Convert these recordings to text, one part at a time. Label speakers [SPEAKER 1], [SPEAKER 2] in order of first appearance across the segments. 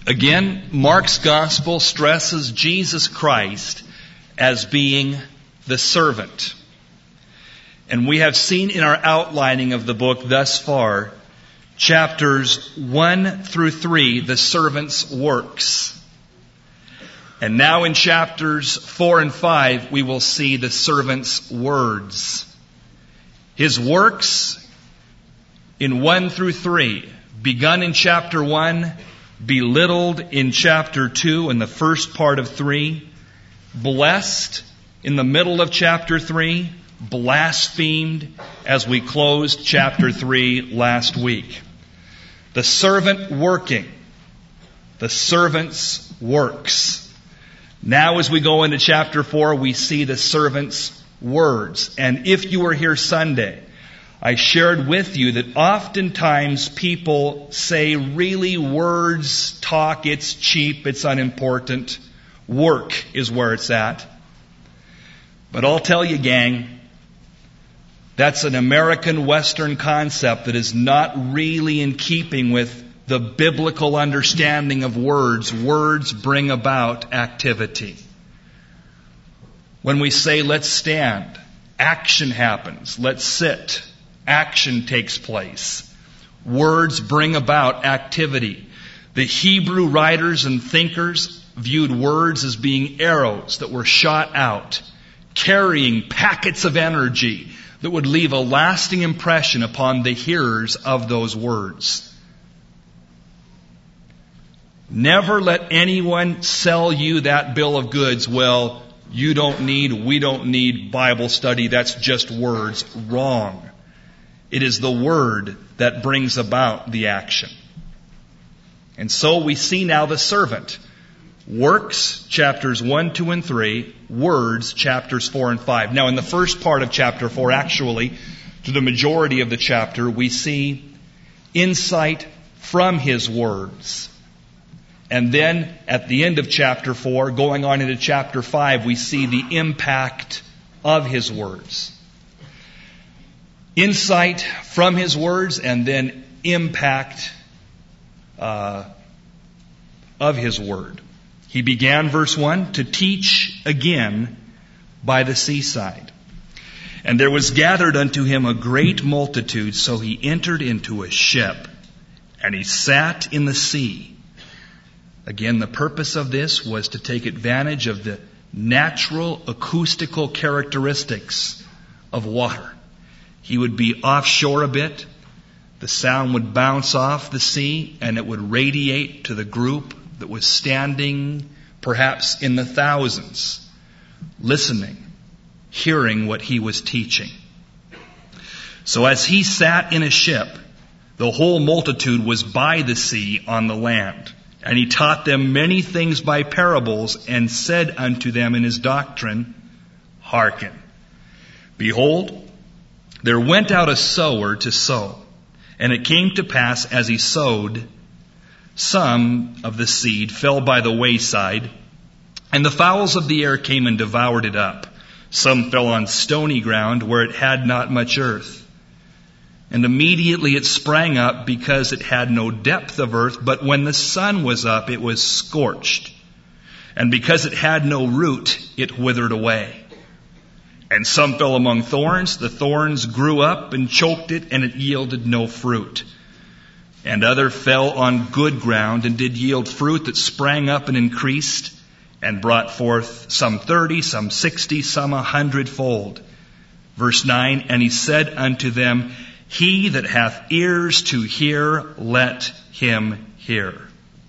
[SPEAKER 1] Again, Mark's gospel stresses Jesus Christ as being the servant. And we have seen in our outlining of the book thus far, chapters 1 through 3, the servant's works. And now in chapters 4 and 5, we will see the servant's words. His works in 1 through 3, begun in chapter 1, belittled in chapter 2 and the first part of 3, blessed in the middle of chapter 3, blasphemed as we closed chapter 3 last week. The servant working, the servant's works. Now as we go into chapter 4, we see the servant's words. And if you were here Sunday, I shared with you that oftentimes people say, really, words, talk, it's cheap, it's unimportant. Work is where it's at. But I'll tell you, gang, that's an American Western concept that is not really in keeping with the biblical understanding of words. Words bring about activity. When we say, let's stand, action happens. Let's sit. Action takes place. Words bring about activity. The Hebrew writers and thinkers viewed words as being arrows that were shot out, carrying packets of energy that would leave a lasting impression upon the hearers of those words. Never let anyone sell you that bill of goods. Well, we don't need Bible study. That's just words. Wrong. It is the word that brings about the action. And so we see now the servant. Works, chapters 1, 2, and 3. Words, chapters 4 and 5. Now in the first part of chapter 4, actually, to the majority of the chapter, we see insight from his words. And then at the end of chapter 4, going on into chapter 5, we see the impact of his words. Insight from his words and then impact of his word. He began, verse 1, to teach again by the seaside. And there was gathered unto him a great multitude, so he entered into a ship, and he sat in the sea. Again, the purpose of this was to take advantage of the natural acoustical characteristics of water. He would be offshore a bit. The sound would bounce off the sea and it would radiate to the group that was standing perhaps in the thousands, listening, hearing what he was teaching. So as he sat in a ship, the whole multitude was by the sea on the land. And he taught them many things by parables and said unto them in his doctrine, Hearken. Behold, there went out a sower to sow. And it came to pass as he sowed, some of the seed fell by the wayside, and the fowls of the air came and devoured it up. Some fell on stony ground where it had not much earth. And immediately it sprang up because it had no depth of earth, but when the sun was up, it was scorched. And because it had no root, it withered away. And some fell among thorns. The thorns grew up and choked it, and it yielded no fruit. And other fell on good ground and did yield fruit that sprang up and increased, and brought forth some 30, some 60, some 100-fold. Verse 9, and he said unto them, He that hath ears to hear, let him hear.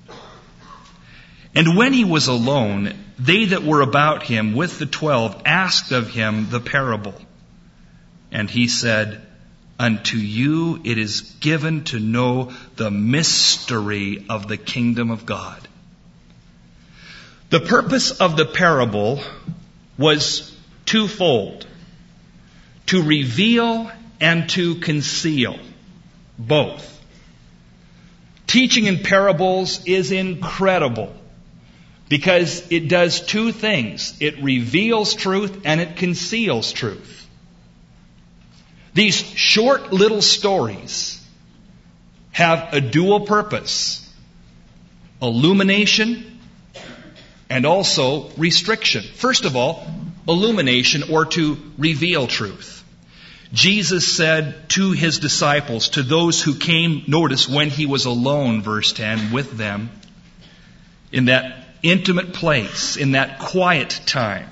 [SPEAKER 1] And when he was alone, they that were about him with the 12 asked of him the parable. And he said, Unto you it is given to know the mystery of the kingdom of God. The purpose of the parable was twofold: to reveal and to conceal. Both. Teaching in parables is incredible because it does two things. It reveals truth and it conceals truth. These short little stories have a dual purpose. illumination and also restriction. First of all, illumination, or to reveal truth. Jesus said to his disciples, to those who came, notice when he was alone, verse 10, with them, in that intimate place, in that quiet time,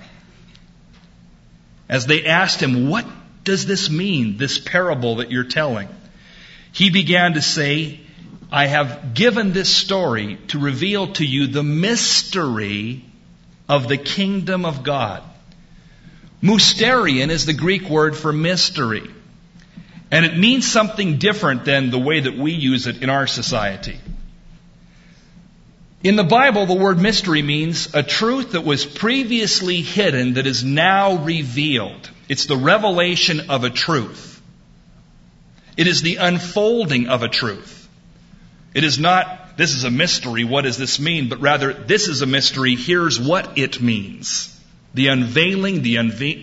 [SPEAKER 1] as they asked him, what does this mean, this parable that you're telling? He began to say, I have given this story to reveal to you the mystery of the kingdom of God. Mysterion is the Greek word for mystery. And it means something different than the way that we use it in our society. In the Bible, the word mystery means a truth that was previously hidden that is now revealed. It's the revelation of a truth. It is the unfolding of a truth. It is not, this is a mystery, what does this mean? But rather, this is a mystery, here's what it means. The unveiling, the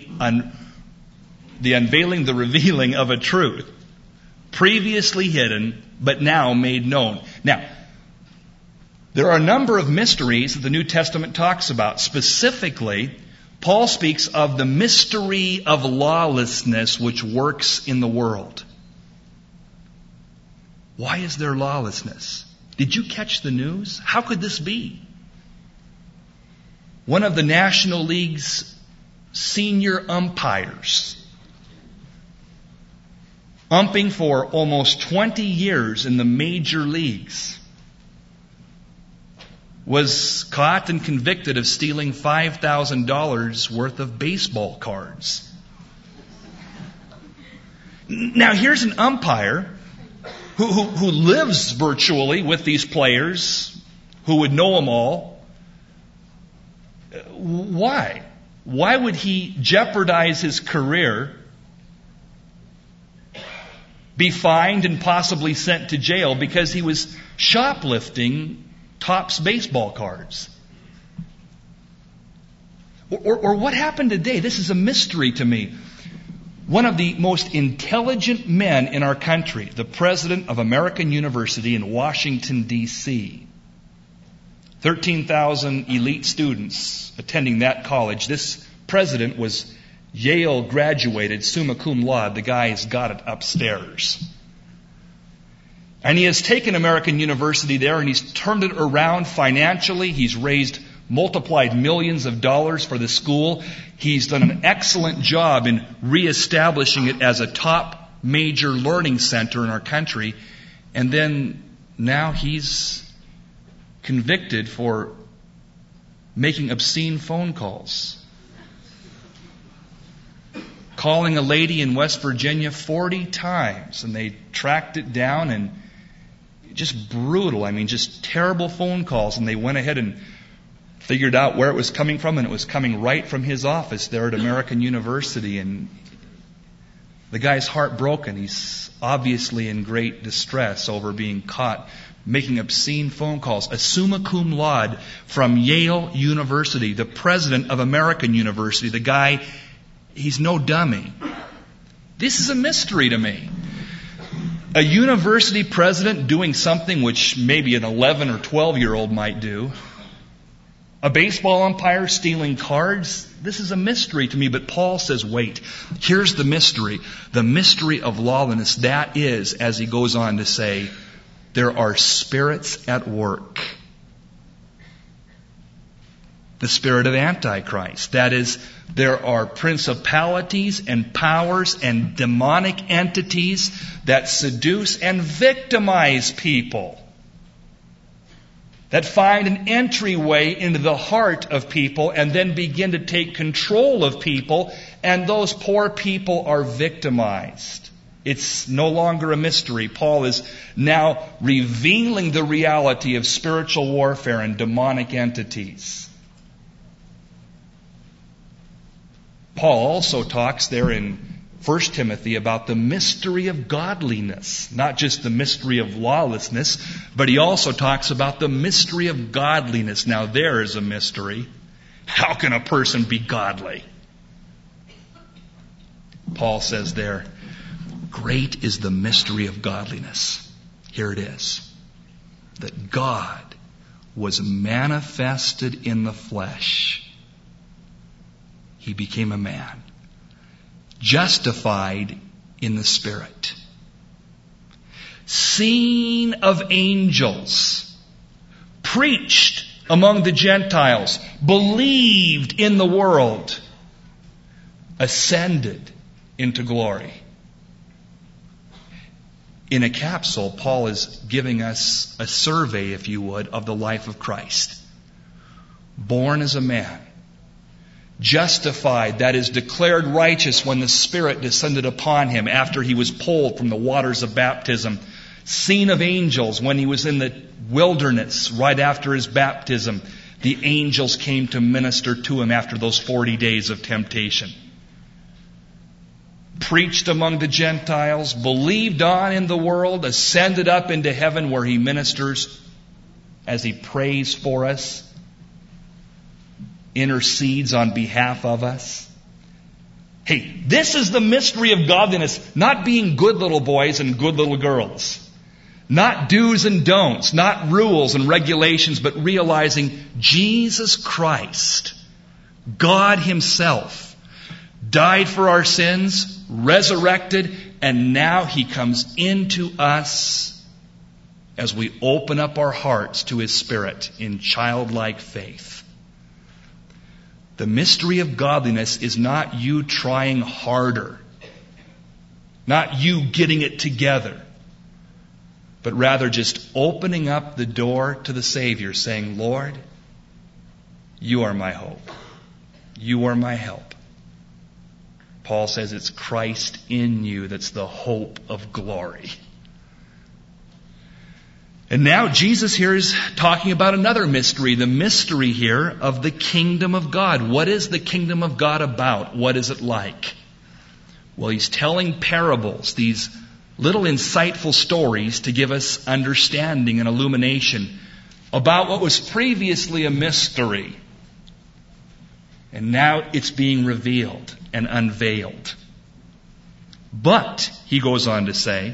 [SPEAKER 1] revealing of a truth. Previously hidden, but now made known. Now, there are a number of mysteries that the New Testament talks about. Specifically, Paul speaks of the mystery of lawlessness which works in the world. Why is there lawlessness? Did you catch the news? How could this be? One of the National League's senior umpires, umping for almost 20 years in the major leagues, was caught and convicted of stealing $5,000 worth of baseball cards. Now here's an umpire who lives virtually with these players, who would know them all. Why? Why would he jeopardize his career, be fined and possibly sent to jail because he was shoplifting Topps baseball cards? Or what happened today? This is a mystery to me. One of the most intelligent men in our country, the president of American University in Washington, D.C., 13,000 elite students attending that college. This president was Yale graduated, summa cum laude. The guy's got it upstairs. And he has taken American University there and he's turned it around financially. He's raised multiplied millions of dollars for the school. He's done an excellent job in reestablishing it as a top major learning center in our country. And then now he's convicted for making obscene phone calls. Calling a lady in West Virginia 40 times, and they tracked it down, and just brutal. I mean, just terrible phone calls. And they went ahead and figured out where it was coming from, and it was coming right from his office there at American University. And the guy's heartbroken. He's obviously in great distress over being caught making obscene phone calls. A summa cum laude from Yale University, the president of American University. The guy, he's no dummy. This is a mystery to me. A university president doing something which maybe an 11 or 12-year-old might do. A baseball umpire stealing cards. This is a mystery to me. But Paul says, wait, here's the mystery. The mystery of lawlessness. That is, as he goes on to say, there are spirits at work. The spirit of Antichrist. That is, there are principalities and powers and demonic entities that seduce and victimize people. That find an entryway into the heart of people and then begin to take control of people, and those poor people are victimized. It's no longer a mystery. Paul is now revealing the reality of spiritual warfare and demonic entities. Paul also talks there in 1 Timothy about the mystery of godliness. Not just the mystery of lawlessness, but he also talks about the mystery of godliness. Now there is a mystery. How can a person be godly? Paul says there, great is the mystery of godliness. Here it is. That God was manifested in the flesh. He became a man, justified in the Spirit, seen of angels, preached among the Gentiles, believed in the world, ascended into glory. In a capsule, Paul is giving us a survey, if you would, of the life of Christ. Born as a man, justified, that is, declared righteous when the Spirit descended upon him after he was pulled from the waters of baptism. Seen of angels when he was in the wilderness right after his baptism. The angels came to minister to him after those 40 days of temptation. Preached among the Gentiles, believed on in the world, ascended up into heaven where he ministers as he prays for us, intercedes on behalf of us. Hey, this is the mystery of godliness, not being good little boys and good little girls. Not do's and don'ts, not rules and regulations, but realizing Jesus Christ, God Himself, died for our sins, resurrected, and now He comes into us as we open up our hearts to His Spirit in childlike faith. The mystery of godliness is not you trying harder, not you getting it together, but rather just opening up the door to the Savior, saying, Lord, You are my hope. You are my help. Paul says it's Christ in you that's the hope of glory. And now Jesus here is talking about another mystery, the mystery here of the kingdom of God. What is the kingdom of God about? What is it like? Well, He's telling parables, these little insightful stories to give us understanding and illumination about what was previously a mystery. And now it's being revealed and unveiled. But, he goes on to say,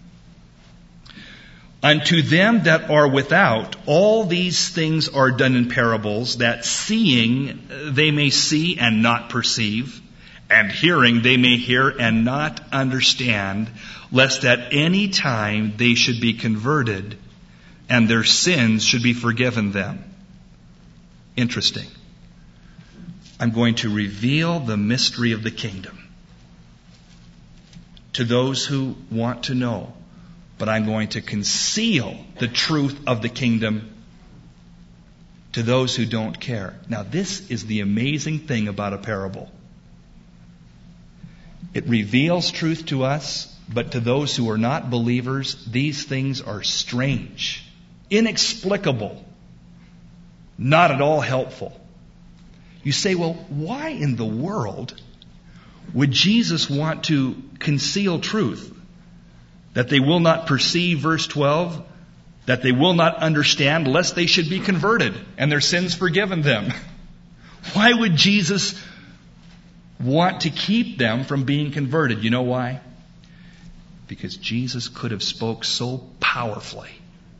[SPEAKER 1] unto them that are without, all these things are done in parables, that seeing they may see and not perceive, and hearing they may hear and not understand, lest at any time they should be converted, and their sins should be forgiven them. Interesting. I'm going to reveal the mystery of the kingdom to those who want to know. But I'm going to conceal the truth of the kingdom to those who don't care. Now, this is the amazing thing about a parable. It reveals truth to us, but to those who are not believers, these things are strange, inexplicable, not at all helpful. You say, well, why in the world would Jesus want to conceal truth? That they will not perceive, verse 12, that they will not understand, lest they should be converted and their sins forgiven them. Why would Jesus want to keep them from being converted? You know why? Because Jesus could have spoke so powerfully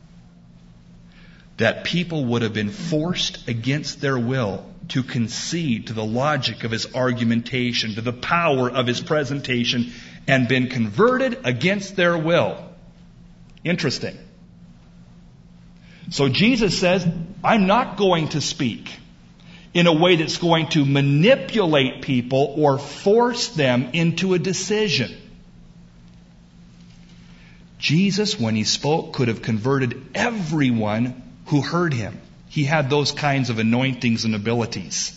[SPEAKER 1] that people would have been forced against their will to concede to the logic of His argumentation, to the power of His presentation, and been converted against their will. Interesting. So Jesus says, I'm not going to speak in a way that's going to manipulate people or force them into a decision. Jesus, when He spoke, could have converted everyone who heard Him. He had those kinds of anointings and abilities.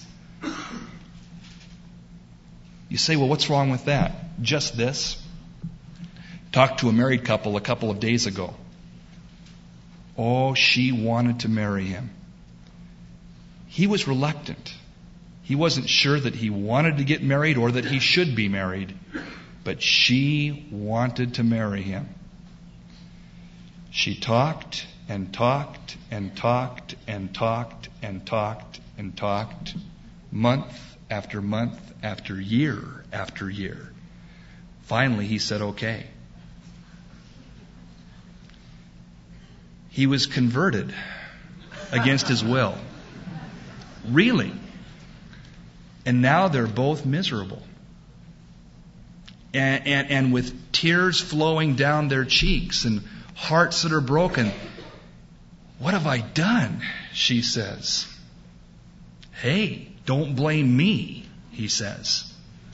[SPEAKER 1] You say, well, what's wrong with that? Just this. Talked to a married couple a couple of days ago. Oh, she wanted to marry him. He was reluctant. He wasn't sure that he wanted to get married or that he should be married. But she wanted to marry him. She talked and talked and talked and talked and talked and talked, month after month after year after year. Finally, he said, okay. He was converted against his will. Really. And now they're both miserable. And with tears flowing down their cheeks and hearts that are broken. What have I done? She says. Hey, don't blame me, he says.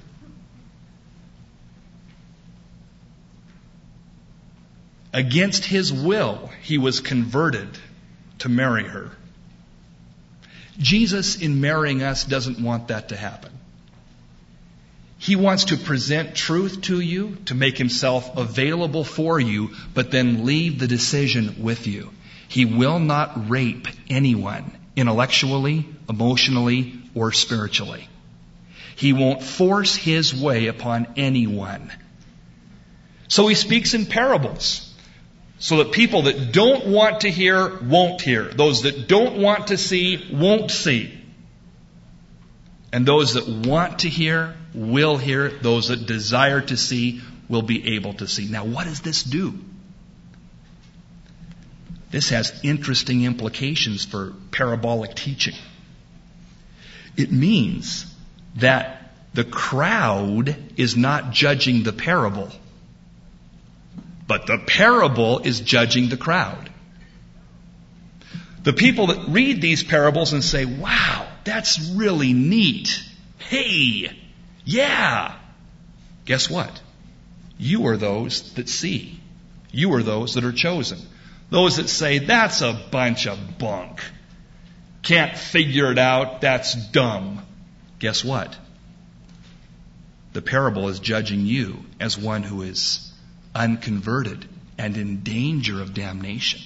[SPEAKER 1] Against his will, he was converted to marry her. Jesus, in marrying us, doesn't want that to happen. He wants to present truth to you, to make himself available for you, but then leave the decision with you. He will not rape anyone, intellectually, emotionally, or spiritually. He won't force his way upon anyone. So he speaks in parables, so that people that don't want to hear won't hear. Those that don't want to see won't see. And those that want to hear will hear. Those that desire to see will be able to see. Now, what does this do? This has interesting implications for parabolic teaching. It means that the crowd is not judging the parable, but the parable is judging the crowd. The people that read these parables and say, wow, that's really neat. Hey, yeah. Guess what? You are those that see. You are those that are chosen. Those that say, that's a bunch of bunk. Can't figure it out. That's dumb. Guess what? The parable is judging you as one who is unconverted and in danger of damnation.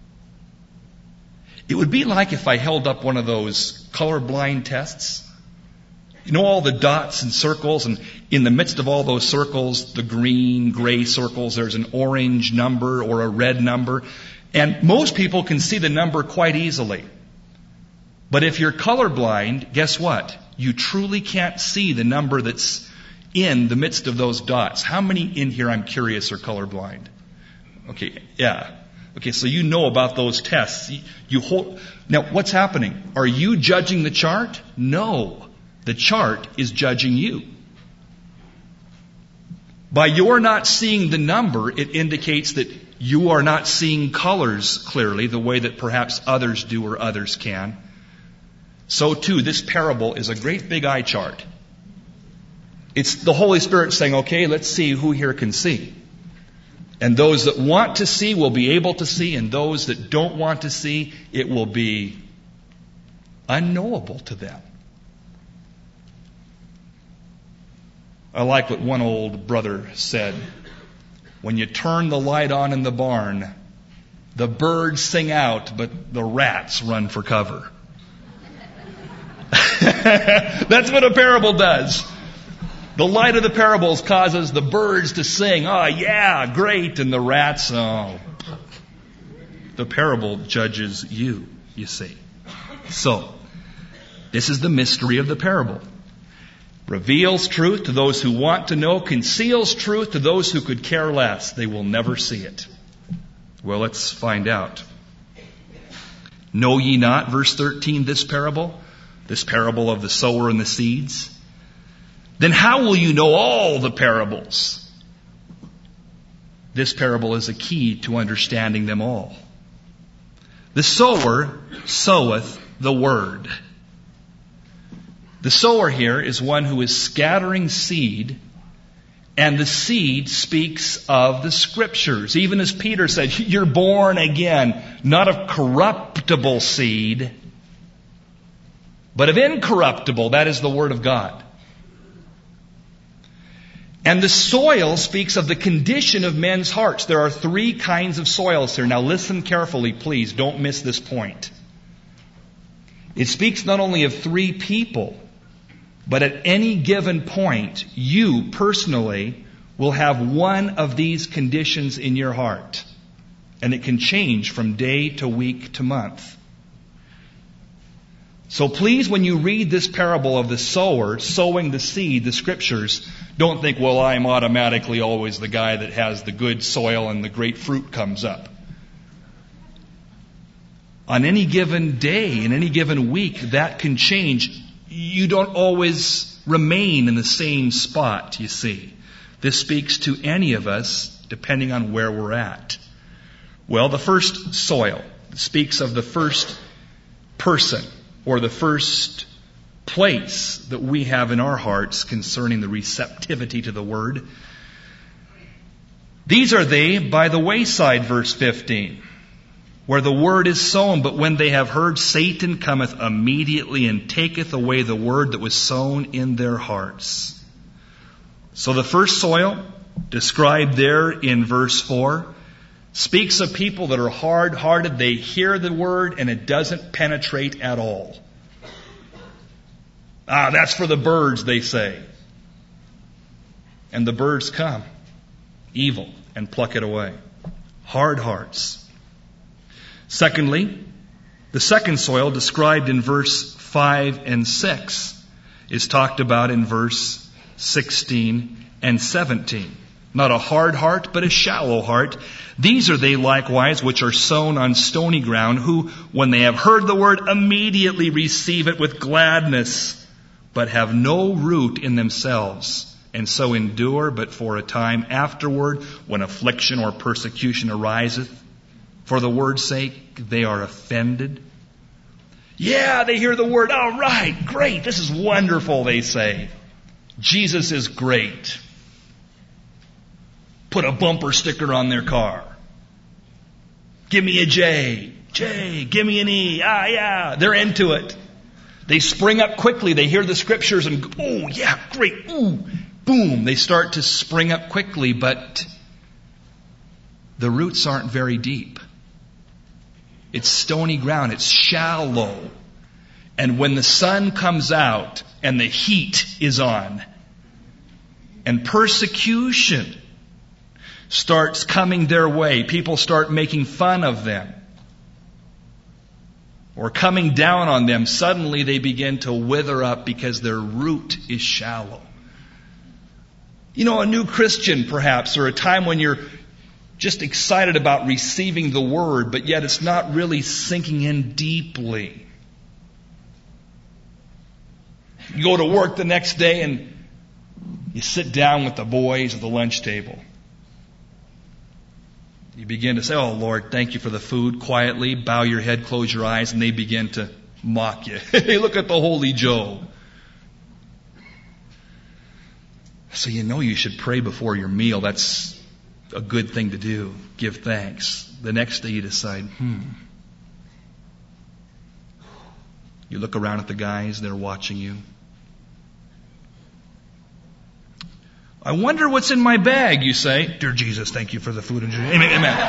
[SPEAKER 1] It would be like if I held up one of those colorblind tests. You know all the dots and circles, and in the midst of all those circles, the green, gray circles, there's an orange number or a red number. And most people can see the number quite easily. But if you're colorblind, guess what? You truly can't see the number that's in the midst of those dots. How many in here, I'm curious, are colorblind? Okay, yeah. Okay, so you know about those tests. Now, what's happening? Are you judging the chart? No. The chart is judging you. By your not seeing the number, it indicates that you are not seeing colors clearly the way that perhaps others do or others can. So too, this parable is a great big eye chart. It's the Holy Spirit saying, okay, let's see who here can see. And those that want to see will be able to see, and those that don't want to see, it will be unknowable to them. I like what one old brother said. When you turn the light on in the barn, the birds sing out, but the rats run for cover. That's what a parable does. The light of the parables causes the birds to sing, oh yeah, great, and the rats, oh. The parable judges you see. So, this is the mystery of the parable. Reveals truth to those who want to know, conceals truth to those who could care less. They will never see it. Well, let's find out. Know ye not, verse 13, this parable of the sower and the seeds? Then how will you know all the parables? This parable is a key to understanding them all. The sower soweth the word. The sower here is one who is scattering seed, and the seed speaks of the Scriptures. Even as Peter said, you're born again, not of corruptible seed, but of incorruptible. That is the Word of God. And the soil speaks of the condition of men's hearts. There are three kinds of soils here. Now listen carefully, please. Don't miss this point. It speaks not only of three people, but at any given point, you personally will have one of these conditions in your heart. And it can change from day to week to month. So please, when you read this parable of the sower sowing the seed, the Scriptures, don't think, well, I'm automatically always the guy that has the good soil and the great fruit comes up. On any given day, in any given week, that can change. You don't always remain in the same spot, you see. This speaks to any of us, depending on where we're at. Well, the first soil speaks of the first person, or the first place that we have in our hearts concerning the receptivity to the Word. These are they by the wayside, verse 15, where the Word is sown, but when they have heard, Satan cometh immediately and taketh away the Word that was sown in their hearts. So the first soil, described there in verse 4, speaks of people that are hard-hearted. They hear the Word and it doesn't penetrate at all. That's for the birds, they say. And the birds come, evil, and pluck it away. Hard hearts. Secondly, the second soil described in verse 5 and 6 is talked about in verse 16 and 17. Not a hard heart, but a shallow heart. These are they likewise which are sown on stony ground, who, when they have heard the word, immediately receive it with gladness, but have no root in themselves, and so endure but for a time. Afterward, when affliction or persecution ariseth, for the word's sake, they are offended. Yeah, they hear the word. All right, great. This is wonderful, they say. Jesus is great. Put a bumper sticker on their car. Give me a J. J. Give me an E. Yeah. They're into it. They spring up quickly. They hear the scriptures and, oh, yeah, great. Ooh, boom. They start to spring up quickly, but the roots aren't very deep. It's stony ground. It's shallow. And when the sun comes out and the heat is on and persecution starts coming their way, people start making fun of them or coming down on them, suddenly they begin to wither up because their root is shallow. You know, a new Christian perhaps, or a time when you're just excited about receiving the Word, but yet it's not really sinking in deeply. You go to work the next day and you sit down with the boys at the lunch table. You begin to say, oh, Lord, thank you for the food. Quietly, bow your head, close your eyes, and they begin to mock you. Hey, look at the Holy Joe. So you know you should pray before your meal. That's a good thing to do. Give thanks. The next day you decide, You look around at the guys, they're watching you. I wonder what's in my bag, you say. Dear Jesus, thank you for the food and drink. Amen.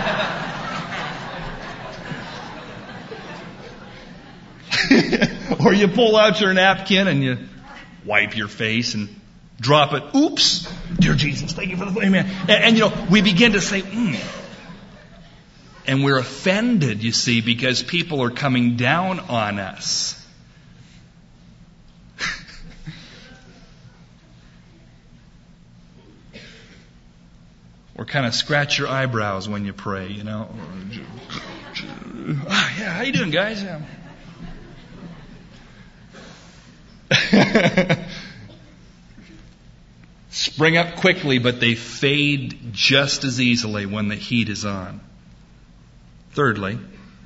[SPEAKER 1] Or you pull out your napkin and you wipe your face and drop it. Oops. Dear Jesus, thank you for the food. Amen. And you know, we begin to say, And we're offended, you see, because people are coming down on us. Or kind of scratch your eyebrows when you pray, you know. Yeah, how you doing, guys? Spring up quickly, but they fade just as easily when the heat is on. Thirdly,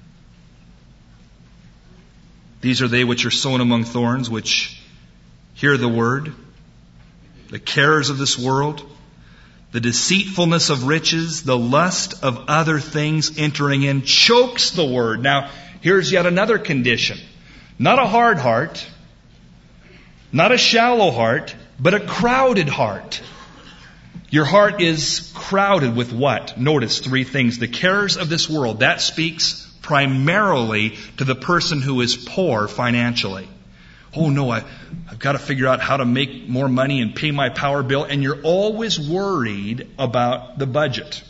[SPEAKER 1] these are they which are sown among thorns, which hear the word, the cares of this world, the deceitfulness of riches, the lust of other things entering in, chokes the word. Now, here's yet another condition. Not a hard heart, not a shallow heart, but a crowded heart. Your heart is crowded with what? Notice three things. The cares of this world. That speaks primarily to the person who is poor financially. Oh no, I've got to figure out how to make more money and pay my power bill. And you're always worried about the budget.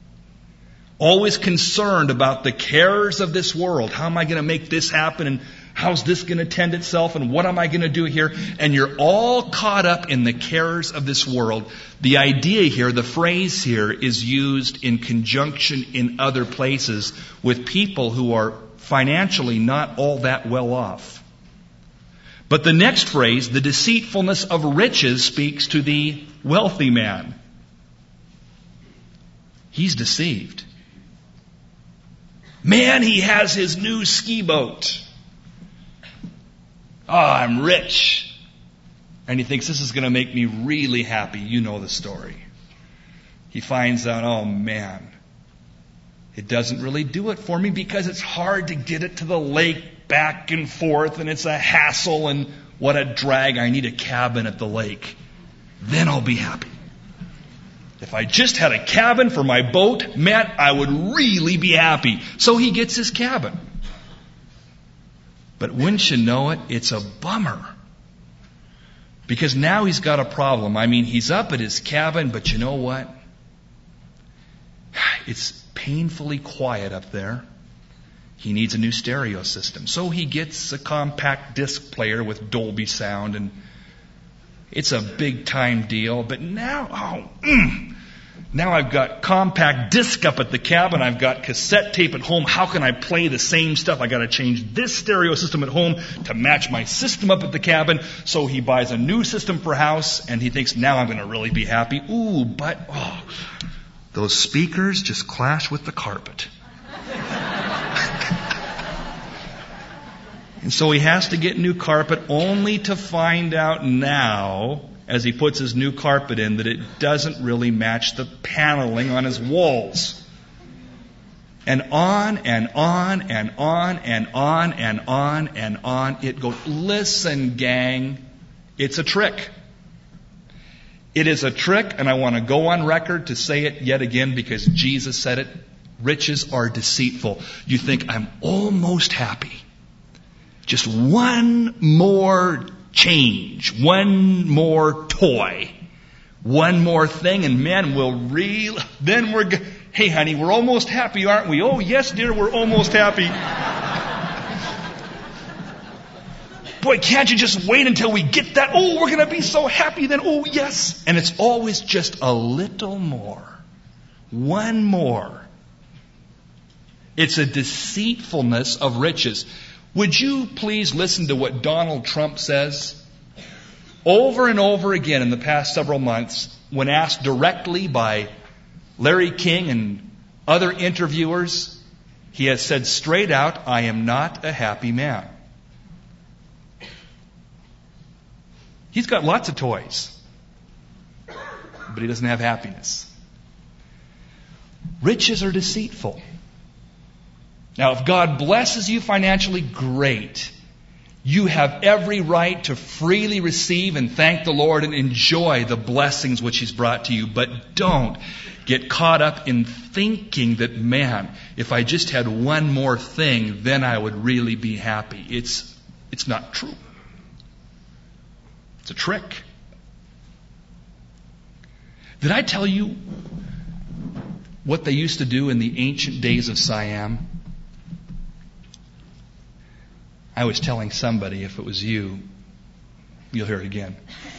[SPEAKER 1] Always concerned about the cares of this world. How am I going to make this happen? And how's this going to tend itself, and what am I going to do here? And you're all caught up in the cares of this world. The idea here, the phrase here, is used in conjunction in other places with people who are financially not all that well off. But the next phrase, the deceitfulness of riches, speaks to the wealthy man. He's deceived. Man, he has his new ski boat. Oh, I'm rich. And he thinks this is going to make me really happy. You know the story. He finds out, oh man, it doesn't really do it for me because it's hard to get it to the lake back and forth, and it's a hassle, and what a drag. I need a cabin at the lake. Then I'll be happy. If I just had a cabin for my boat, man, I would really be happy. So he gets his cabin. But wouldn't you know it, it's a bummer. Because now he's got a problem. I mean, he's up at his cabin, but you know what? It's painfully quiet up there. He needs a new stereo system. So he gets a compact disc player with Dolby sound, and it's a big time deal. But now, now I've got compact disc up at the cabin. I've got cassette tape at home. How can I play the same stuff? I got to change this stereo system at home to match my system up at the cabin. So he buys a new system for house, and he thinks, now I'm going to really be happy. But those speakers just clash with the carpet. And so he has to get new carpet, only to find out now, as he puts his new carpet in, that it doesn't really match the paneling on his walls. And on and on and on and on and on and on it goes. Listen, gang, it's a trick. It is a trick, and I want to go on record to say it yet again because Jesus said it. Riches are deceitful. You think, I'm almost happy. Just one more change, one more toy, one more thing, and man, hey honey, we're almost happy, aren't we? Oh yes, dear, we're almost happy. Boy, can't you just wait until we get that? Oh, we're going to be so happy then. Oh yes. And it's always just a little more. One more. It's a deceitfulness of riches. Would you please listen to what Donald Trump says? Over and over again in the past several months, when asked directly by Larry King and other interviewers, he has said straight out, I am not a happy man. He's got lots of toys, but he doesn't have happiness. Riches are deceitful. Now, if God blesses you financially, great. You have every right to freely receive and thank the Lord and enjoy the blessings which He's brought to you. But don't get caught up in thinking that, man, if I just had one more thing, then I would really be happy. It's not true. It's a trick. Did I tell you what they used to do in the ancient days of Siam? I was telling somebody, if it was you, you'll hear it again.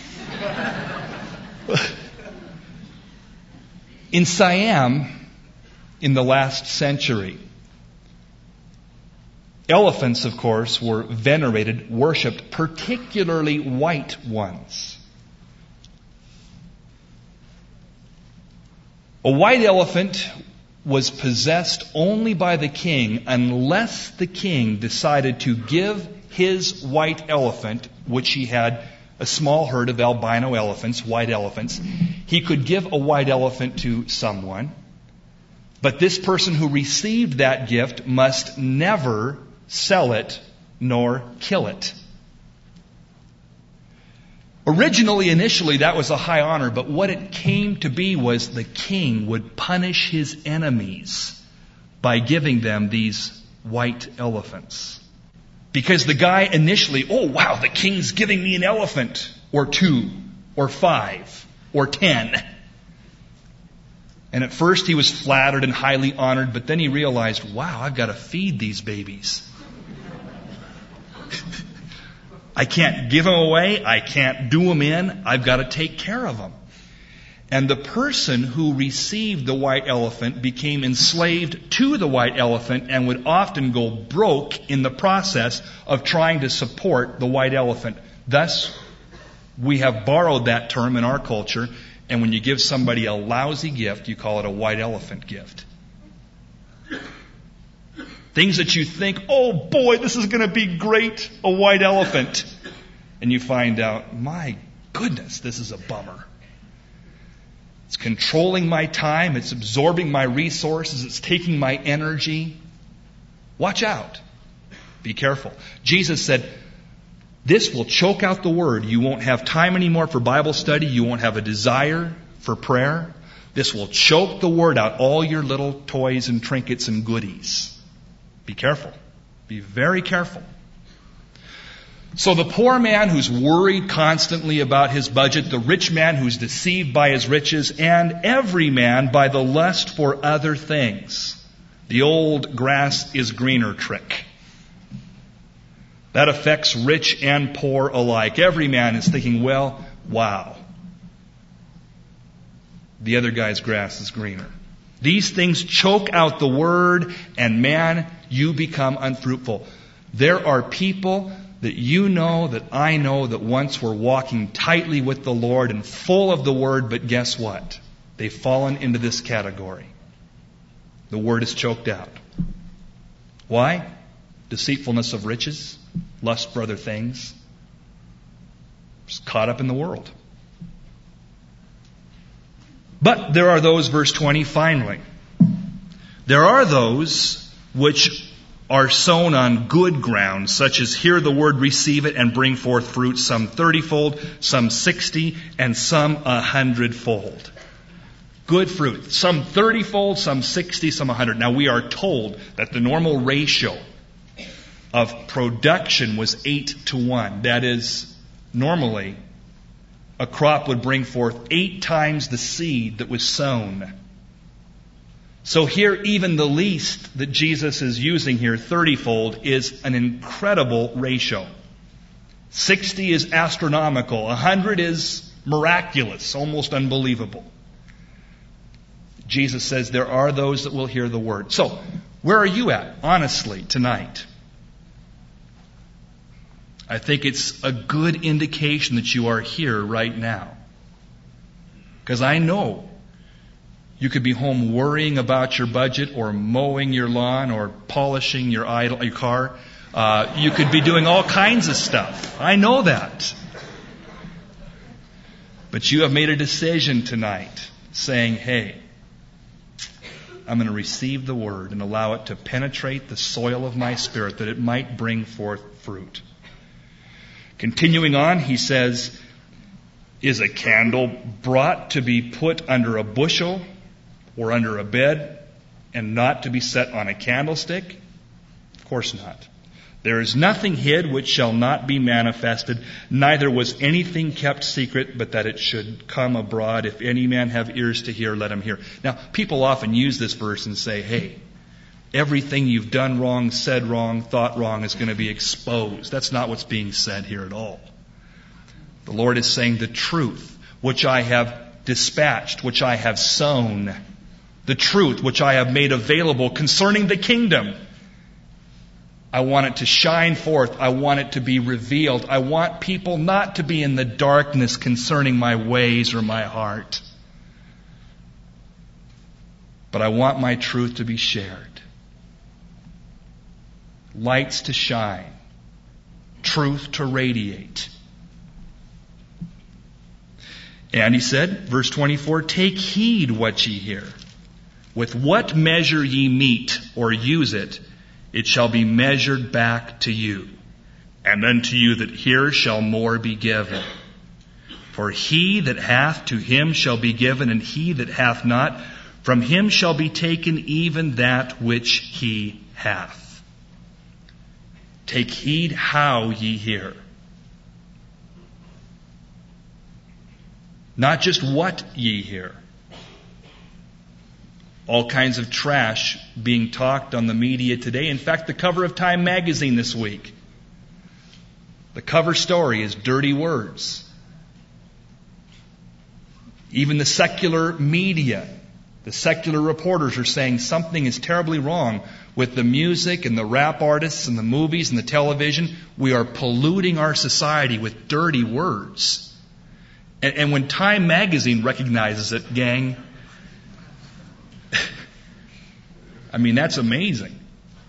[SPEAKER 1] In Siam, in the last century, elephants, of course, were venerated, worshipped, particularly white ones. A white elephant was possessed only by the king unless the king decided to give his white elephant, which he had a small herd of albino elephants, white elephants. He could give a white elephant to someone, but this person who received that gift must never sell it nor kill it. Initially, that was a high honor, but what it came to be was the king would punish his enemies by giving them these white elephants. Because the guy initially, oh wow, the king's giving me an elephant, or 2, or 5, or 10. And at first he was flattered and highly honored, but then he realized, wow, I've got to feed these babies. I can't give them away. I can't do them in. I've got to take care of them. And the person who received the white elephant became enslaved to the white elephant and would often go broke in the process of trying to support the white elephant. Thus, we have borrowed that term in our culture, and when you give somebody a lousy gift, you call it a white elephant gift. Things that you think, oh boy, this is going to be great, a white elephant. And you find out, my goodness, this is a bummer. It's controlling my time. It's absorbing my resources. It's taking my energy. Watch out. Be careful. Jesus said, this will choke out the word. You won't have time anymore for Bible study. You won't have a desire for prayer. This will choke the word out, all your little toys and trinkets and goodies. Be careful. Be very careful. So the poor man who's worried constantly about his budget, the rich man who's deceived by his riches, and every man by the lust for other things. The old grass is greener trick. That affects rich and poor alike. Every man is thinking, well, wow. The other guy's grass is greener. These things choke out the word, and man, you become unfruitful. There are people that you know, that I know, that once were walking tightly with the Lord and full of the word, but guess what? They've fallen into this category. The word is choked out. Why? Deceitfulness of riches, lust for other things. Just caught up in the world. But there are those, verse 20, finally. There are those which are sown on good ground, such as hear the word, receive it, and bring forth fruit, some 30-fold, some 60, and some 100-fold. Good fruit. Some 30-fold, some 60, some 100. Now we are told that the normal ratio of production was 8-to-1. That is, normally, a crop would bring forth 8 times the seed that was sown. So here, even the least that Jesus is using here, 30-fold, is an incredible ratio. 60 is astronomical. 100 is miraculous, almost unbelievable. Jesus says there are those that will hear the word. So, where are you at, honestly, tonight? I think it's a good indication that you are here right now. Because I know you could be home worrying about your budget, or mowing your lawn, or polishing your car. You could be doing all kinds of stuff. I know that. But you have made a decision tonight saying, hey, I'm going to receive the word and allow it to penetrate the soil of my spirit that it might bring forth fruit. Continuing on, he says, is a candle brought to be put under a bushel or under a bed and not to be set on a candlestick? Of course not. There is nothing hid which shall not be manifested, neither was anything kept secret, but that it should come abroad. If any man have ears to hear, let him hear. Now, people often use this verse and say, hey, everything you've done wrong, said wrong, thought wrong is going to be exposed. That's not what's being said here at all. The Lord is saying the truth, which I have dispatched, which I have sown, the truth which I have made available concerning the kingdom. I want it to shine forth. I want it to be revealed. I want people not to be in the darkness concerning my ways or my heart. But I want my truth to be shared. Lights to shine. Truth to radiate. And he said, verse 24, take heed what ye hear. With what measure ye mete or use it, it shall be measured back to you. And unto you that hear shall more be given. For he that hath, to him shall be given, and he that hath not, from him shall be taken even that which he hath. Take heed how ye hear. Not just what ye hear. All kinds of trash being talked on the media today. In fact, the cover of Time magazine this week. The cover story is dirty words. Even the secular media, the secular reporters are saying something is terribly wrong with the music and the rap artists and the movies and the television. We are polluting our society with dirty words. And when Time magazine recognizes it, gang, I mean, that's amazing.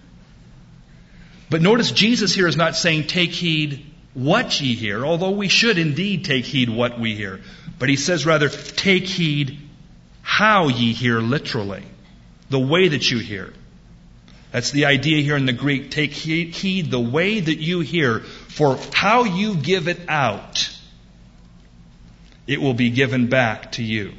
[SPEAKER 1] But notice Jesus here is not saying take heed what ye hear, although we should indeed take heed what we hear. But he says rather, take heed how ye hear literally. The way that you hear. That's the idea here in the Greek. Take heed the way that you hear, for how you give it out, it will be given back to you.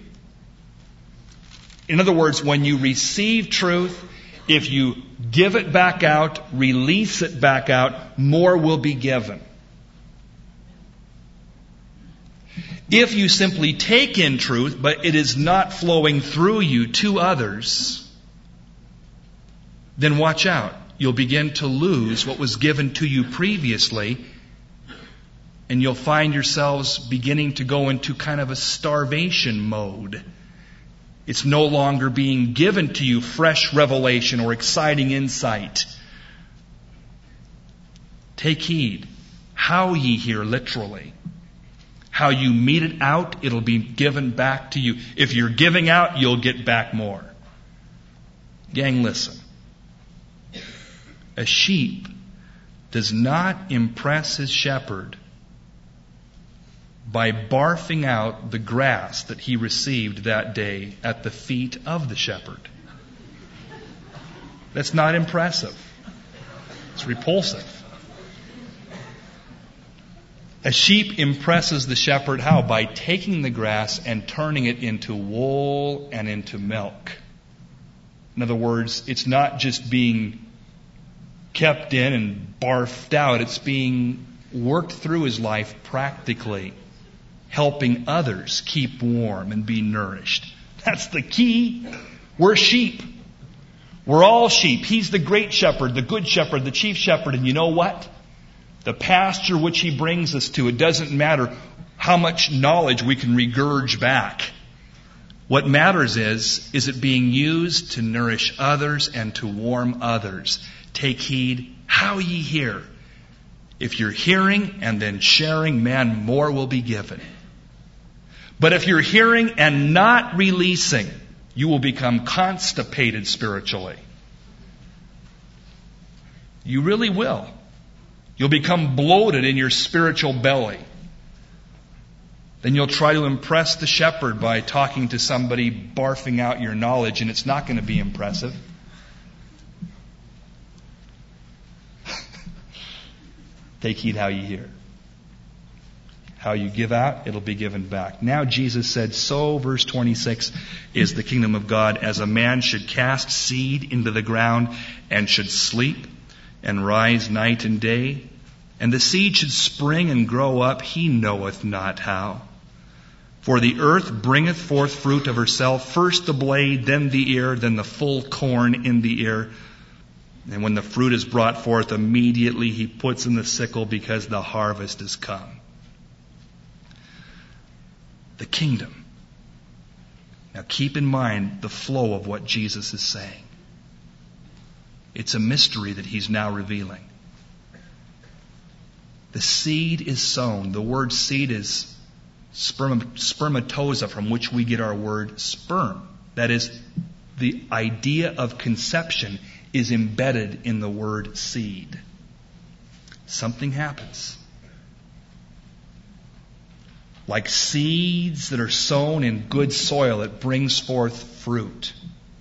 [SPEAKER 1] In other words, when you receive truth, if you give it back out, release it back out, more will be given. If you simply take in truth, but it is not flowing through you to others, then watch out. You'll begin to lose what was given to you previously, and you'll find yourselves beginning to go into kind of a starvation mode. It's no longer being given to you fresh revelation or exciting insight. Take heed how ye hear literally. How you meet it out, it'll be given back to you. If you're giving out, you'll get back more. Gang, listen. A sheep does not impress his shepherd by barfing out the grass that he received that day at the feet of the shepherd. That's not impressive. It's repulsive. A sheep impresses the shepherd how? By taking the grass and turning it into wool and into milk. In other words, it's not just being kept in and barfed out. It's being worked through his life practically, helping others keep warm and be nourished. That's the key. We're sheep. We're all sheep. He's the great shepherd, the good shepherd, the chief shepherd. And you know what? The pasture which he brings us to, it doesn't matter how much knowledge we can regurge back. What matters is it being used to nourish others and to warm others? Take heed how ye hear. If you're hearing and then sharing, man, more will be given. But if you're hearing and not releasing, you will become constipated spiritually. You really will. You'll become bloated in your spiritual belly. Then you'll try to impress the shepherd by talking to somebody, barfing out your knowledge, and it's not going to be impressive. Take heed how you hear. How you give out, it'll be given back. Now Jesus said, so, verse 26, is the kingdom of God, as a man should cast seed into the ground and should sleep and rise night and day. And the seed should spring and grow up, he knoweth not how. For the earth bringeth forth fruit of herself, first the blade, then the ear, then the full corn in the ear. And when the fruit is brought forth, immediately he puts in the sickle, because the harvest is come. The kingdom. Now keep in mind the flow of what Jesus is saying. It's a mystery that he's now revealing. The seed is sown. The word seed is spermatoza, from which we get our word sperm. That is, the idea of conception is embedded in the word seed. Something happens. Like seeds that are sown in good soil, it brings forth fruit.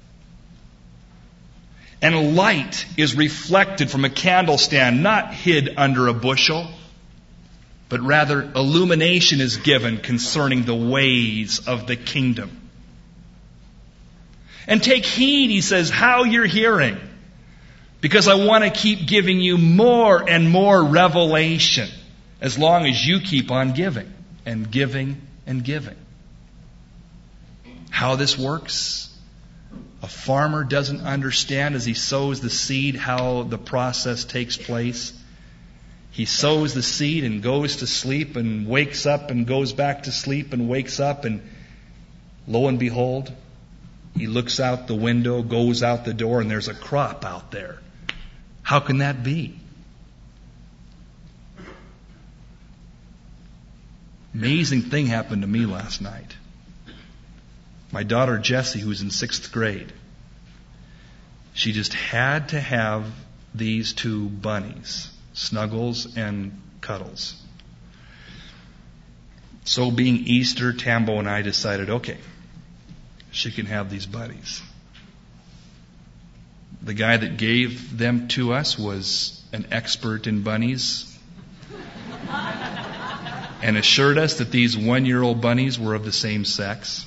[SPEAKER 1] And light is reflected from a candle stand, not hid under a bushel, but rather illumination is given concerning the ways of the kingdom. And take heed, he says, how you're hearing, because I want to keep giving you more and more revelation as long as you keep on giving and giving and giving. How this works? A farmer doesn't understand as he sows the seed how the process takes place. He sows the seed and goes to sleep and wakes up and goes back to sleep and wakes up, and lo and behold, he looks out the window, goes out the door, and there's a crop out there. How can that be? Amazing thing happened to me last night. My daughter Jessie, who's in 6th grade, she just had to have these 2 bunnies, Snuggles and Cuddles. So being Easter, Tambo and I decided, okay, she can have these buddies. The guy that gave them to us was an expert in bunnies and assured us that these 1-year-old bunnies were of the same sex.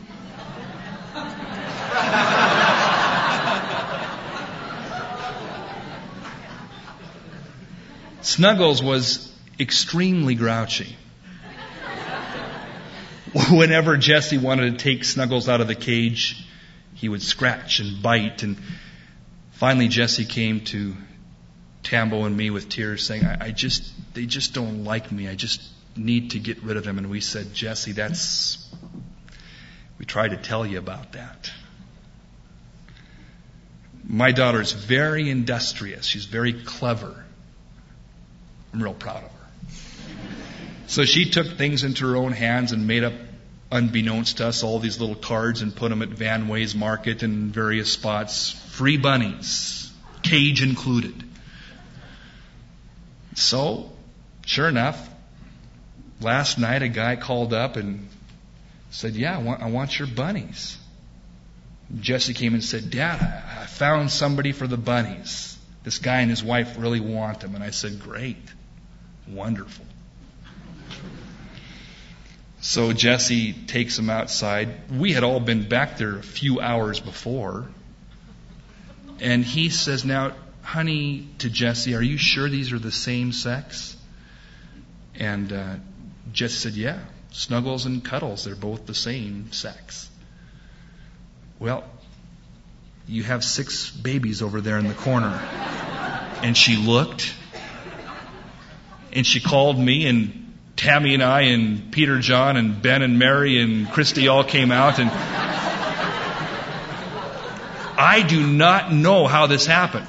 [SPEAKER 1] Snuggles was extremely grouchy. Whenever Jesse wanted to take Snuggles out of the cage, he would scratch and bite. And finally Jesse came to Tambo and me with tears saying, they just don't like me. I just need to get rid of them. And we said, Jesse, we tried to tell you about that. My daughter's very industrious. She's very clever. I'm real proud of her. So she took things into her own hands and made up, unbeknownst to us, all these little cards and put them at Van Way's Market and various spots. Free bunnies, cage included. So, sure enough, last night a guy called up and said, yeah, I want your bunnies. Jesse came and said, Dad, I found somebody for the bunnies. This guy and his wife really want them. And I said, great. Wonderful. So Jesse takes them outside. We had all been back there a few hours before. And he says, now, honey, to Jesse, are you sure these are the same sex? And Jesse said, yeah, Snuggles and Cuddles, they're both the same sex. Well, you have 6 babies over there in the corner. And she looked, and she called me, and Tammy and I and Peter John and Ben and Mary and Christy all came out, and I do not know how this happened.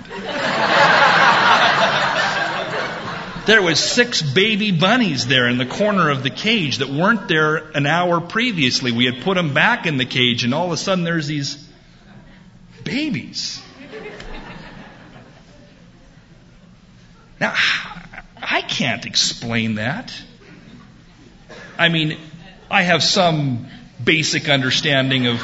[SPEAKER 1] There was 6 baby bunnies there in the corner of the cage that weren't there an hour previously. We had put them back in the cage, and all of a sudden there's these babies. Now, I can't explain that. I mean, I have some basic understanding of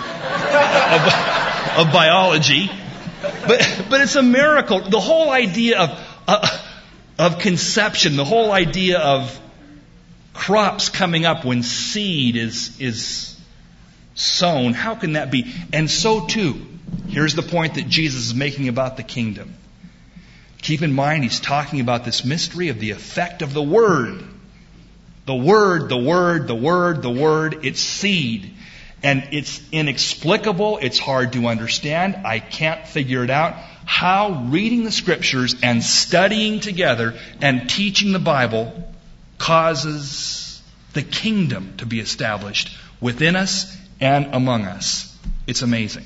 [SPEAKER 1] biology, but it's a miracle. The whole idea of conception, the whole idea of crops coming up when seed is sown, how can that be? And so too, here's the point that Jesus is making about the kingdom. Keep in mind, he's talking about this mystery of the effect of the Word. The Word, the Word, the Word, the Word, it's seed. And it's inexplicable, it's hard to understand, I can't figure it out, how reading the Scriptures and studying together and teaching the Bible causes the kingdom to be established within us and among us. It's amazing.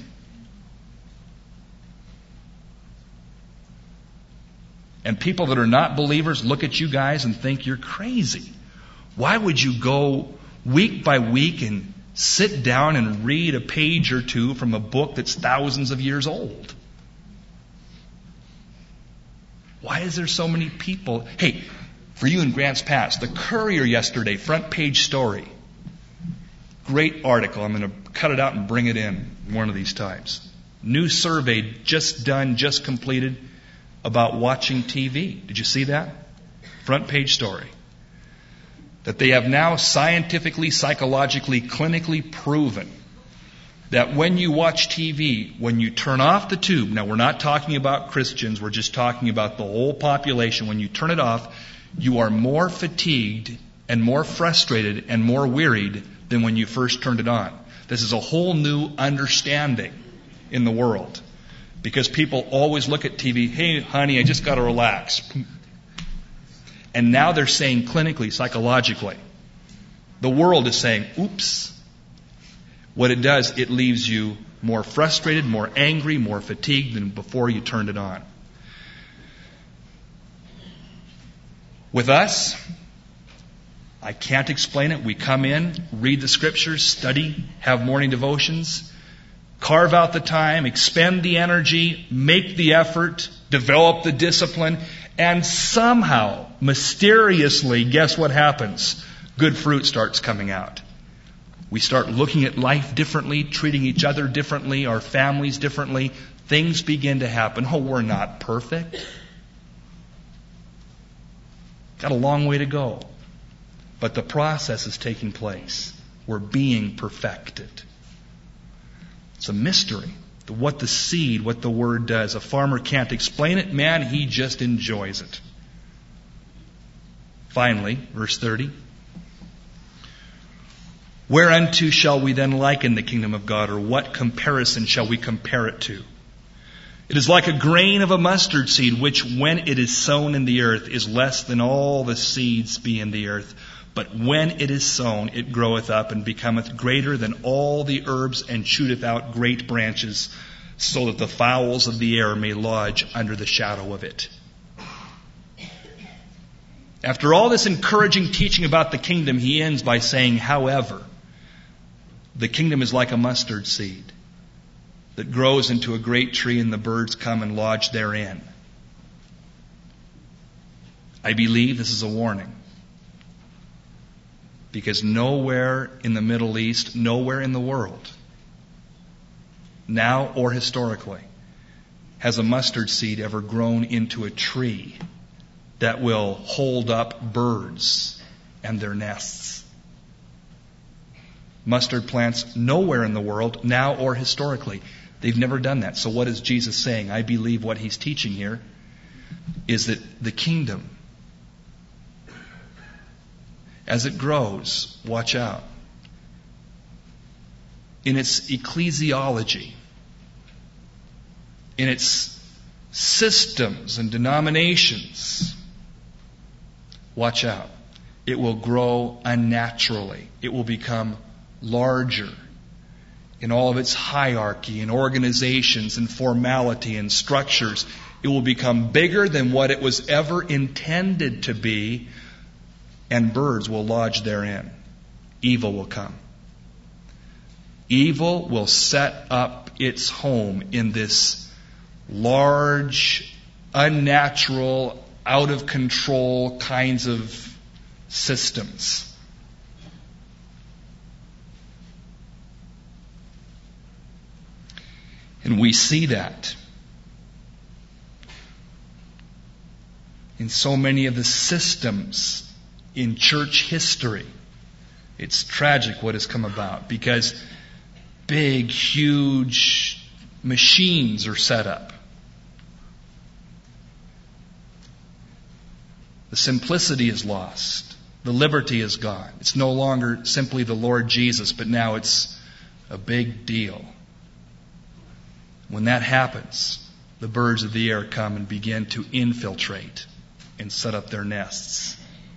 [SPEAKER 1] And people that are not believers look at you guys and think you're crazy. Why would you go week by week and sit down and read a page or two from a book that's thousands of years old? Why is there so many people? Hey, for you in Grants Pass, the Courier yesterday, front page story. Great article. I'm going to cut it out and bring it in one of these times. New survey just done, just completed about watching TV. Did you see that? Front page story. That they have now scientifically, psychologically, clinically proven that when you watch TV, when you turn off the tube, now we're not talking about Christians, we're just talking about the whole population. When you turn it off, you are more fatigued and more frustrated and more wearied than when you first turned it on. This is a whole new understanding in the world. Because people always look at TV, hey honey, I just got to relax. And now they're saying clinically, psychologically, the world is saying, oops. What it does, it leaves you more frustrated, more angry, more fatigued than before you turned it on. With us, I can't explain it. We come in, read the scriptures, study, have morning devotions, carve out the time, expend the energy, make the effort, develop the discipline, and somehow, mysteriously, guess what happens? Good fruit starts coming out. We start looking at life differently, treating each other differently, our families differently. Things begin to happen. Oh, we're not perfect. Got a long way to go. But the process is taking place. We're being perfected. It's a mystery. What the seed, what the word does. A farmer can't explain it. Man, he just enjoys it. Finally, verse 30. Whereunto shall we then liken the kingdom of God, or what comparison shall we compare it to? It is like a grain of a mustard seed, which when it is sown in the earth is less than all the seeds be in the earth. But when it is sown, it groweth up and becometh greater than all the herbs, and shooteth out great branches, so that the fowls of the air may lodge under the shadow of it. After all this encouraging teaching about the kingdom, he ends by saying, however, the kingdom is like a mustard seed that grows into a great tree, and the birds come and lodge therein. I believe this is a warning. Because nowhere in the Middle East, nowhere in the world, now or historically, has a mustard seed ever grown into a tree that will hold up birds and their nests. Mustard plants nowhere in the world, now or historically. They've never done that. So what is Jesus saying? I believe what he's teaching here is that the kingdom, as it grows, watch out. In its ecclesiology, in its systems and denominations, watch out. It will grow unnaturally. It will become larger in all of its hierarchy and organizations and formality and structures. It will become bigger than what it was ever intended to be, and birds will lodge therein. Evil will come. Evil will set up its home in this large, unnatural, out of control kinds of systems. And we see that in so many of the systems in church history. It's tragic what has come about, because big, huge machines are set up. The simplicity is lost. The liberty is gone. It's no longer simply the Lord Jesus, but now it's a big deal. When that happens, the birds of the air come and begin to infiltrate and set up their nests.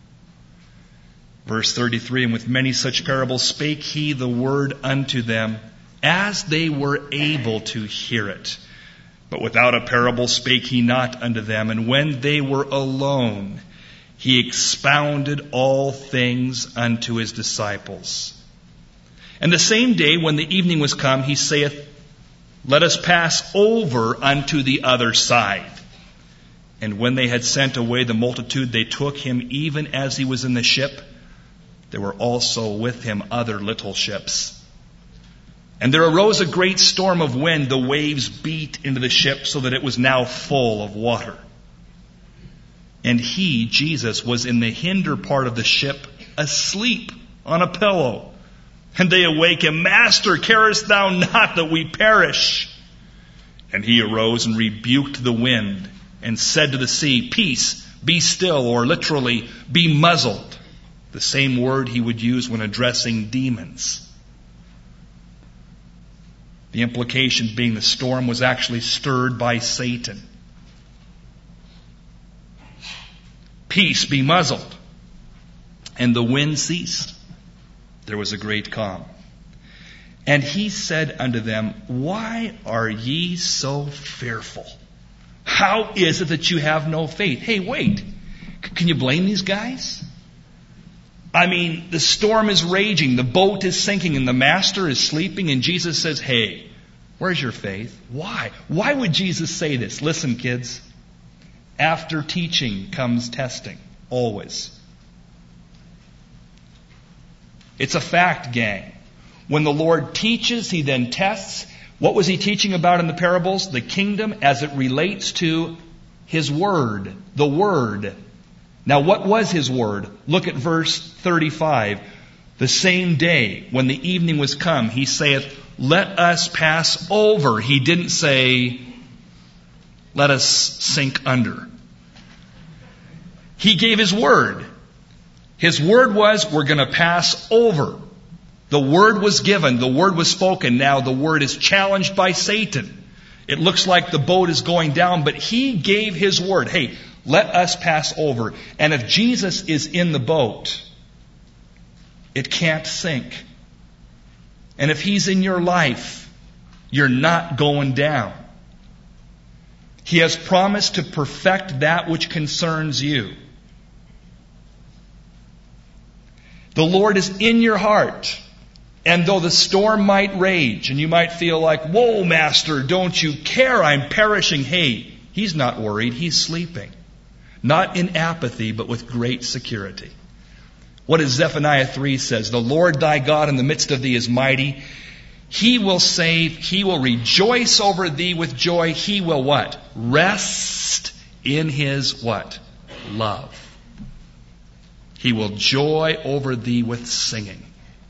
[SPEAKER 1] Verse 33, and with many such parables spake he the word unto them, as they were able to hear it. But without a parable spake he not unto them. And when they were alone, he expounded all things unto his disciples. And the same day, when the evening was come, he saith, let us pass over unto the other side. And when they had sent away the multitude, they took him even as he was in the ship. There were also with him other little ships. And there arose a great storm of wind. The waves beat into the ship so that it was now full of water. And he, Jesus, was in the hinder part of the ship, asleep on a pillow. And they awake him, Master, carest thou not that we perish? And he arose and rebuked the wind and said to the sea, Peace, be still, or literally, be muzzled. The same word he would use when addressing demons. The implication being the storm was actually stirred by Satan. Peace, be muzzled. And the wind ceased. There was a great calm. And he said unto them, Why are ye so fearful? How is it that you have no faith? Hey, wait. Can you blame these guys? I mean, the storm is raging, the boat is sinking, and the master is sleeping, and Jesus says, hey, where's your faith? Why? Why would Jesus say this? Listen, kids. After teaching comes testing. Always. It's a fact, gang. When the Lord teaches, He then tests. What was He teaching about in the parables? The kingdom as it relates to His Word. The Word. Now, what was His Word? Look at verse 35. The same day, when the evening was come, He saith, Let us pass over. He didn't say, let us sink under. He gave His Word. His Word was, we're going to pass over. The Word was given. The Word was spoken. Now the Word is challenged by Satan. It looks like the boat is going down, but He gave His Word. Hey, let us pass over. And if Jesus is in the boat, it can't sink. And if He's in your life, you're not going down. He has promised to perfect that which concerns you. The Lord is in your heart. And though the storm might rage, and you might feel like, whoa, Master, don't you care? I'm perishing. Hey, He's not worried. He's sleeping. Not in apathy, but with great security. What does Zephaniah 3 says? The Lord thy God in the midst of thee is mighty. He will save. He will rejoice over thee with joy. He will what? Rest in His what? Love. He will joy over thee with singing.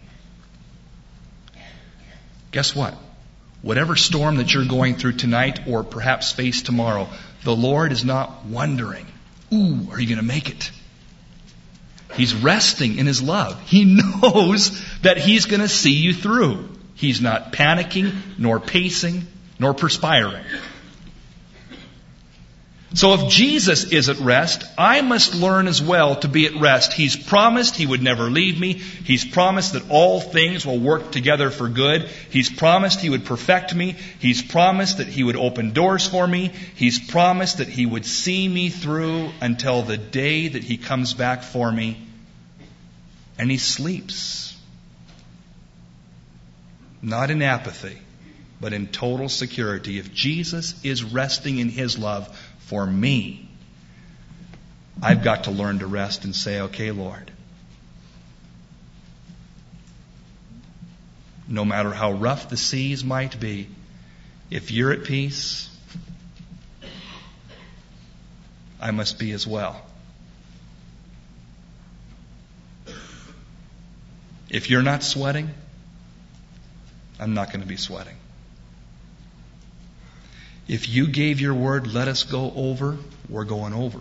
[SPEAKER 1] Guess what? Whatever storm that you're going through tonight or perhaps face tomorrow, the Lord is not wondering, ooh, are you going to make it? He's resting in His love. He knows that He's going to see you through. He's not panicking, nor pacing, nor perspiring. So if Jesus is at rest, I must learn as well to be at rest. He's promised He would never leave me. He's promised that all things will work together for good. He's promised He would perfect me. He's promised that He would open doors for me. He's promised that He would see me through until the day that He comes back for me. And He sleeps. Not in apathy, but in total security. If Jesus is resting in His love for me, I've got to learn to rest and say, okay, Lord, no matter how rough the seas might be, if you're at peace, I must be as well. If you're not sweating, I'm not going to be sweating. If you gave your word, let us go over, we're going over.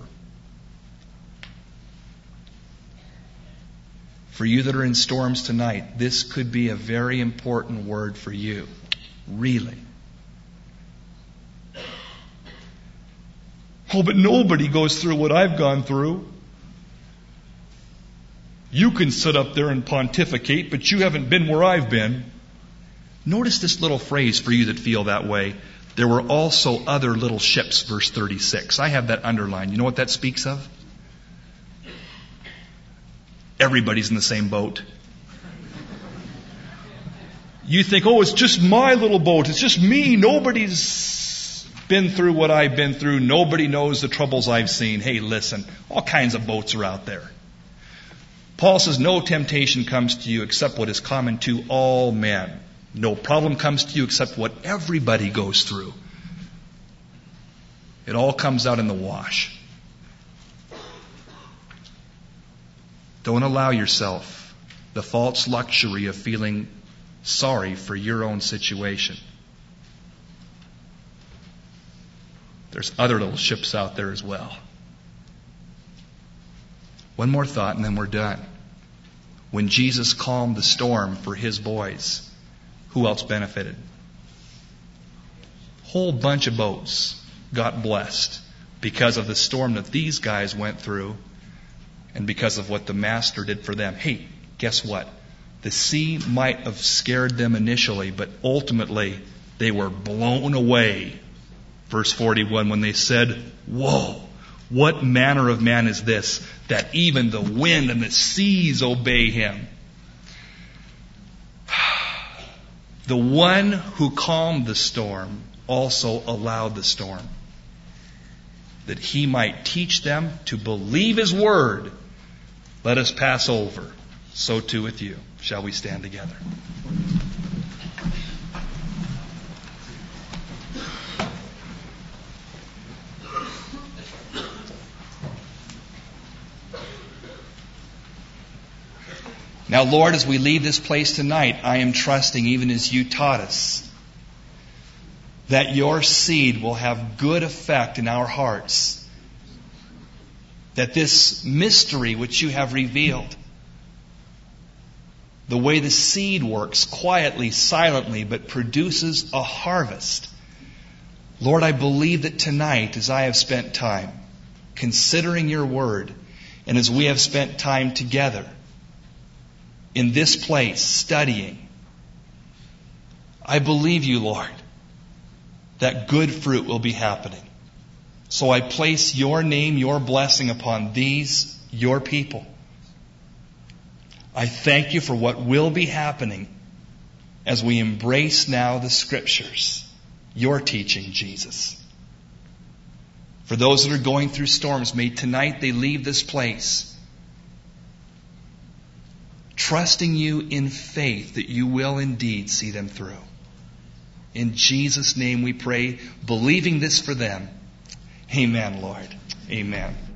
[SPEAKER 1] For you that are in storms tonight, this could be a very important word for you. Really. Oh, but nobody goes through what I've gone through. You can sit up there and pontificate, but you haven't been where I've been. Notice this little phrase for you that feel that way. There were also other little ships, verse 36. I have that underlined. You know what that speaks of? Everybody's in the same boat. You think, oh, it's just my little boat. It's just me. Nobody's been through what I've been through. Nobody knows the troubles I've seen. Hey, listen, all kinds of boats are out there. Paul says, no temptation comes to you except what is common to all men. No problem comes to you except what everybody goes through. It all comes out in the wash. Don't allow yourself the false luxury of feeling sorry for your own situation. There's other little ships out there as well. One more thought and then we're done. When Jesus calmed the storm for His boys, who else benefited? Whole bunch of boats got blessed because of the storm that these guys went through. and because of what the Master did for them. Hey, guess what? The sea might have scared them initially, but ultimately they were blown away. Verse 41, when they said, "Whoa, what manner of man is this, that even the wind and the seas obey him?" The one who calmed the storm also allowed the storm, that he might teach them to believe his word. Let us pass over. So too with you. Shall we stand together? Now, Lord, as we leave this place tonight, I am trusting, even as you taught us, that your seed will have good effect in our hearts. That this mystery which you have revealed, the way the seed works quietly, silently, but produces a harvest. Lord, I believe that tonight, as I have spent time considering your word, and as we have spent time together in this place studying, I believe you, Lord, that good fruit will be happening. So I place your name, your blessing upon these, your people. I thank you for what will be happening as we embrace now the Scriptures, your teaching, Jesus. For those that are going through storms, may tonight they leave this place trusting you in faith that you will indeed see them through. In Jesus' name we pray, believing this for them. Amen, Lord. Amen.